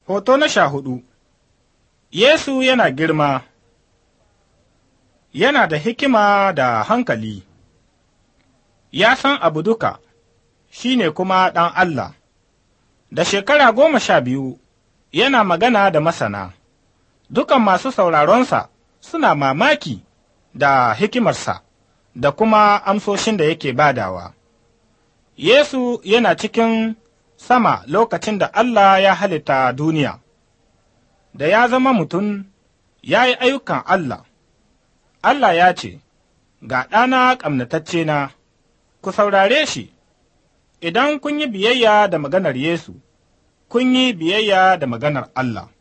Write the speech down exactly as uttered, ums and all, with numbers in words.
Hoto na sha hudu Yesu yana girma, yana da hikima da hankali, ya san abu duka, shi ne kuma ɗan Allah. Da shekara goma sha biyu yana magana da masana, dukan masu sauraronsa suna mamaki da hikimarsa da kuma amsoshin da yake badawa. Yesu yana cikin sama lokacin da Allah ya halitta duniya, da ya zama mutum ya yi ayyukan Allah. Allah ya ce, Ga ɗana ƙamnataccena, ku saurare shi, idan kun yi biyayya da maganar Yesu, kun yi biyayya da maganar Allah.